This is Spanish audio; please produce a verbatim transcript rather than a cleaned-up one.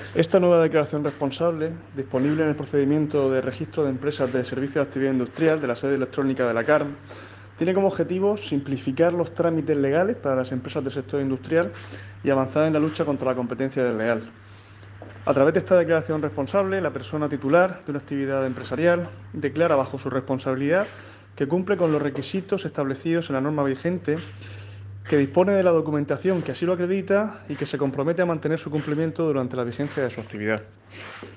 Esta nueva declaración responsable, disponible en el procedimiento de registro de empresas de servicios de actividad industrial de la sede electrónica de la C A R M, tiene como objetivo simplificar los trámites legales para las empresas del sector industrial y avanzar en la lucha contra la competencia desleal. A través de esta declaración responsable, la persona titular de una actividad empresarial declara bajo su responsabilidad que cumple con los requisitos establecidos en la norma vigente, que dispone de la documentación que así lo acredita y que se compromete a mantener su cumplimiento durante la vigencia de su actividad.